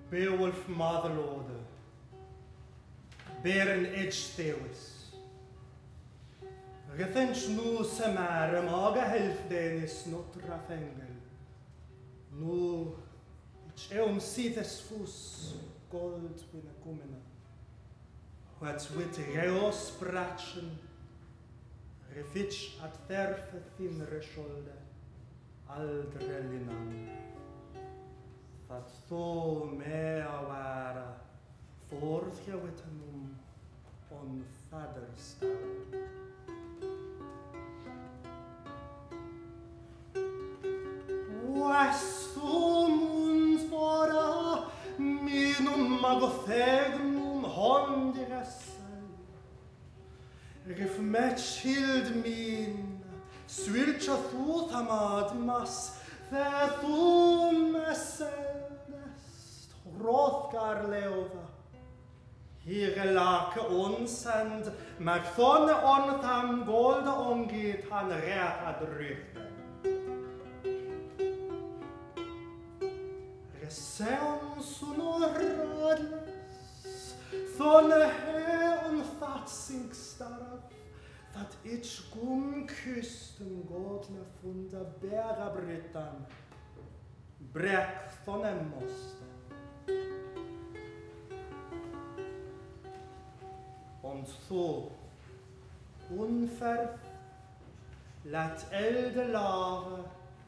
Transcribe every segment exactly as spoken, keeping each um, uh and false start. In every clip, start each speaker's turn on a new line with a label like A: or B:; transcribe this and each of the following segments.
A: Beowulf Matherlode, Beren Edgestewis. Rithens nu samare maga helfdenis notra fengel. Nu ich eum sithes fus gold wina kumina. Wat wit reos bratschen, refitsch at verfe thinre scholde, aldre linan. That tho me awara, forth je witanum on faderstal. Was thumuns bora, minum magothegnum hondiressel. Rif match hild min, swilcha thuthamad mas, the thum eseldest, rothgar leova. Here lake onsend, mag thonne ontham golde ongit han räta drykte. Reseum sonoradles, thonne he on that singstaraf, that ich gum kysten godne funda bära brytan, bräck thonne måste. Und so, unverf, lat elde lave,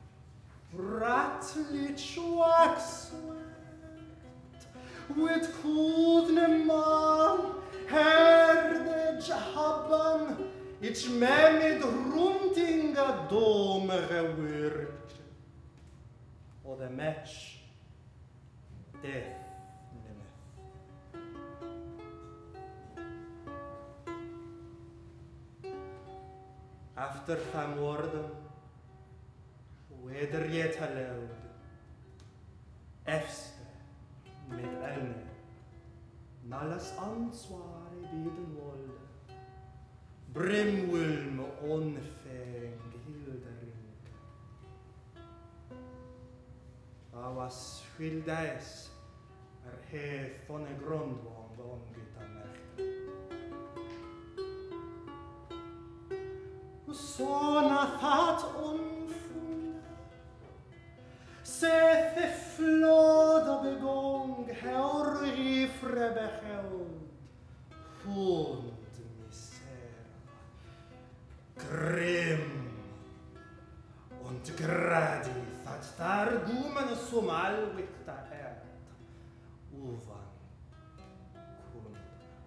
A: rattligt schwakswert, with kudne man, herde jahabban, ich memid runtinga domere wyrk, och the match, death. After fem orden, weder yet allowed, efter med elne, nallas ansvare biden volde, brimwulm onfäng hildering. Avas skildes er heth von en grundvång omgyta märkta. Såna that onfunde, sethe flåda begång, hör rifre behåld, hund misera, grimm und gradi, that där gomen som allvikta ät, ovan kund.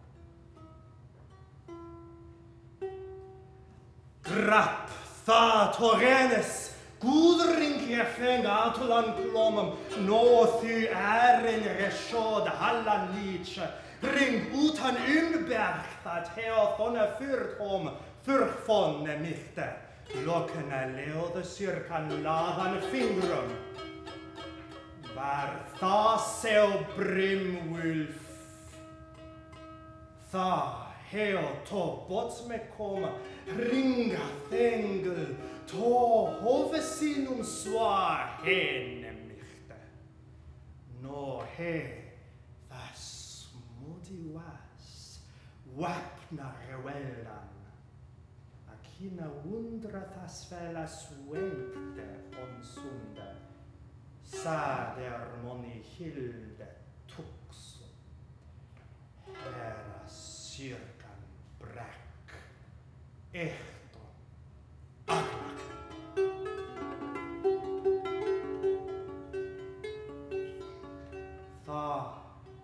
A: Grapp, tha torrenes, gudring jefeng atulan klomum, no thy ären reshod hallan liche, ring utan ymberg, that heo thonne fyrthom, fyrthfonne michte, lokkene leode syrkan lahan fingrum. Var tha seu brimwulf, tha heo to bots me koma, ringa thengel, to hovesinum swa hene michte. No he, thas mudi was, wapna reweldan, akina undra thas vela svenkte on sunde, sa der moni hilde tukso, hera syrkan bräck, ehton, agnak. Tha,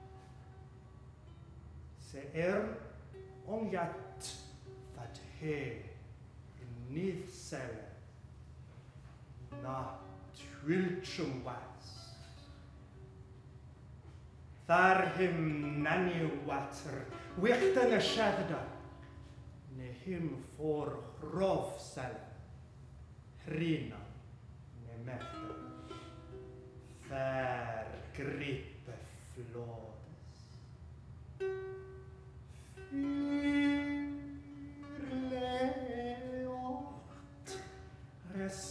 A: se er om jatt, that he in nithsele, na twilchum was. Thar him nanny water, wichten a shavda, ne him for rov sele, hrina, ne mette, thar gripe flådes. Fyrleot,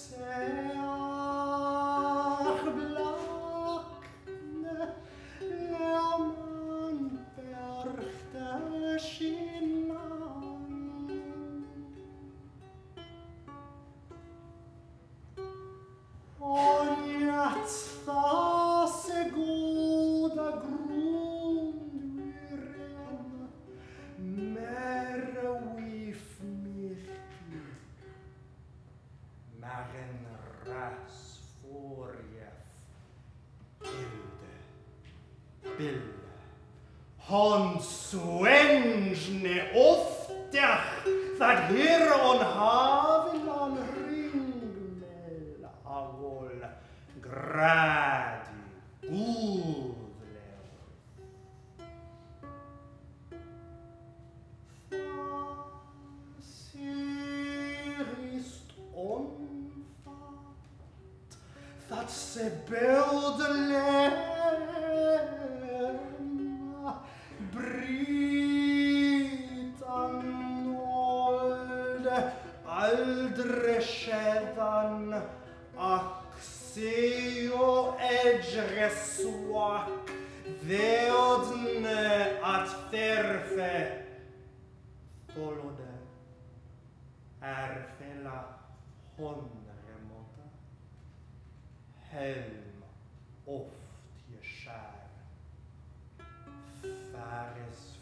A: reseach blakne, on swenjne oftach, that here on havilan ringmel agol gradi gudlev. Sirist onfat, that se beldelem britan old aldre skedan axio edgereswak theodne at therfe tolode erfela honremota helm oft je skär färes